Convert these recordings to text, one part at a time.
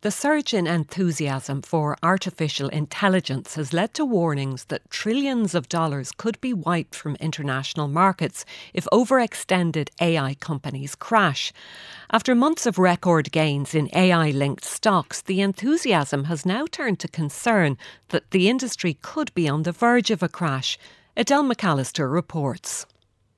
The surge in enthusiasm for artificial intelligence has led to warnings that trillions of dollars could be wiped from international markets if overextended AI companies crash. After months of record gains in AI-linked stocks, the enthusiasm has now turned to concern that the industry could be on the verge of a crash. Adele McAllister reports.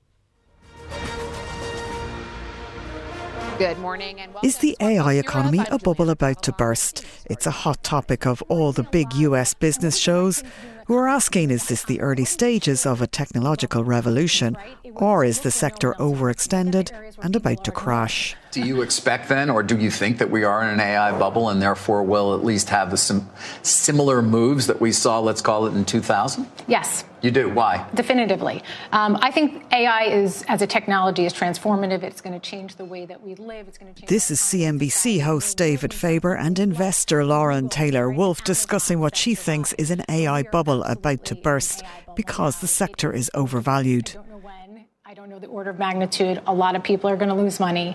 Good morning and welcome. Is the AI economy a bubble about to burst? It's a hot topic of all the big US business shows who are asking, is this the early stages of a technological revolution, or is the sector overextended and about to crash? Do you expect then, or do you think that we are in an AI bubble and therefore will at least have some similar moves that we saw, let's call it, in 2000? Yes. You do? Why? Definitively. I think AI as a technology is transformative. It's going to change the way that we live. It's going to change. This is CNBC host David Faber and investor Lauren Taylor-Wolfe discussing what she thinks is an AI bubble about to burst because the sector is overvalued. I don't know the order of magnitude. A lot of people are going to lose money.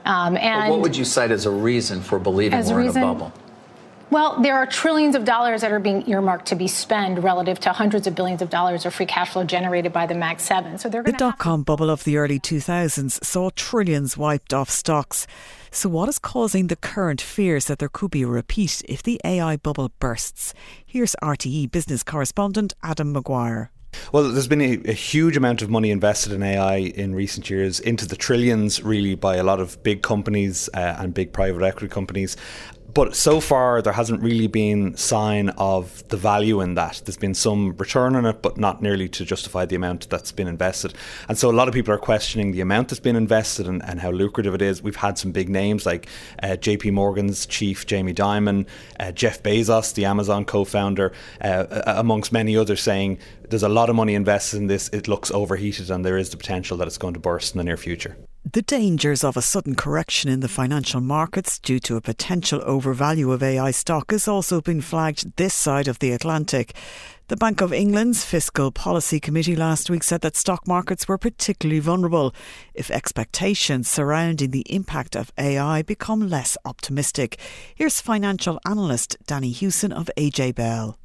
And what would you cite as a reason for believing we're in a bubble? Well, there are trillions of dollars that are being earmarked to be spent relative to hundreds of billions of dollars of free cash flow generated by the Mag 7. So they're going the dot-com bubble of the early 2000s saw trillions wiped off stocks. So what is causing the current fears that there could be a repeat if the AI bubble bursts? Here's RTE business correspondent Adam Maguire. Well, there's been a huge amount of money invested in AI in recent years, into the trillions really, by a lot of big companies and big private equity companies. But so far, there hasn't really been sign of the value in that. There's been some return on it, but not nearly to justify the amount that's been invested. And so a lot of people are questioning the amount that's been invested and how lucrative it is. We've had some big names like JP Morgan's chief, Jamie Dimon, Jeff Bezos, the Amazon co-founder, amongst many others, saying there's a lot of money invested in this. It looks overheated and there is the potential that it's going to burst in the near future. The dangers of a sudden correction in the financial markets due to a potential overvalue of AI stock has also been flagged this side of the Atlantic. The Bank of England's Fiscal Policy Committee last week said that stock markets were particularly vulnerable if expectations surrounding the impact of AI become less optimistic. Here's financial analyst Danny Hewson of AJ Bell.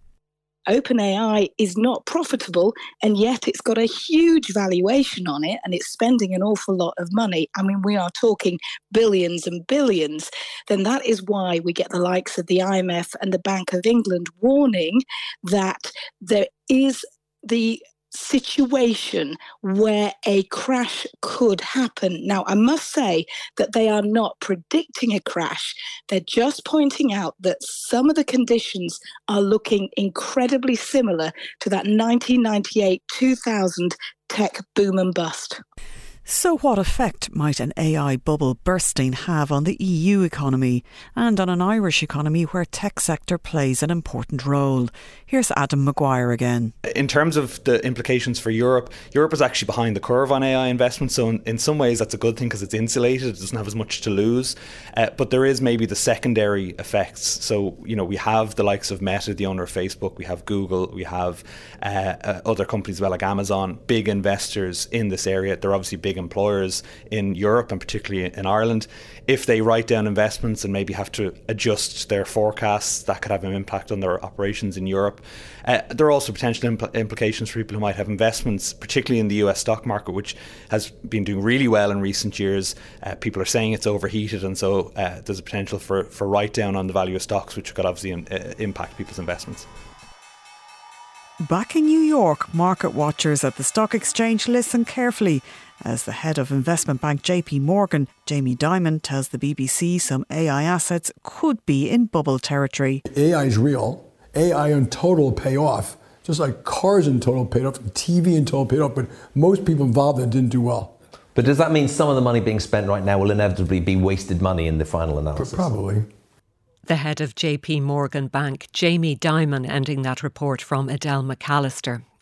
OpenAI is not profitable, and yet it's got a huge valuation on it, and it's spending an awful lot of money. I mean, we are talking billions and billions. Then that is why we get the likes of the IMF and the Bank of England warning that there is the situation where a crash could happen. Now, I must say that they are not predicting a crash. They're just pointing out that some of the conditions are looking incredibly similar to that 1998-2000 tech boom and bust. So what effect might an AI bubble bursting have on the EU economy and on an Irish economy where tech sector plays an important role? Here's Adam Maguire again. In terms of the implications for Europe, Europe is actually behind the curve on AI investment. So in some ways that's a good thing because it's insulated. It doesn't have as much to lose. But there is maybe the secondary effects. So, you know, we have the likes of Meta, the owner of Facebook. We have Google. We have other companies as well, like Amazon, big investors in this area. They're obviously big employers in Europe and particularly in Ireland. If they write down investments and maybe have to adjust their forecasts, that could have an impact on their operations in Europe. There are also potential implications for people who might have investments, particularly in the US stock market, which has been doing really well in recent years. People are saying it's overheated, and so there's a potential for write down on the value of stocks, which could obviously impact people's investments. Back in New York, market watchers at the stock exchange listen carefully as the head of investment bank JP Morgan, Jamie Dimon, tells the BBC some AI assets could be in bubble territory. AI is real. AI in total will pay off, just like cars in total paid off, TV in total paid off, but most people involved in it didn't do well. But does that mean some of the money being spent right now will inevitably be wasted money in the final analysis? Probably. The head of JP Morgan Bank, Jamie Dimon, ending that report from Adele McAllister.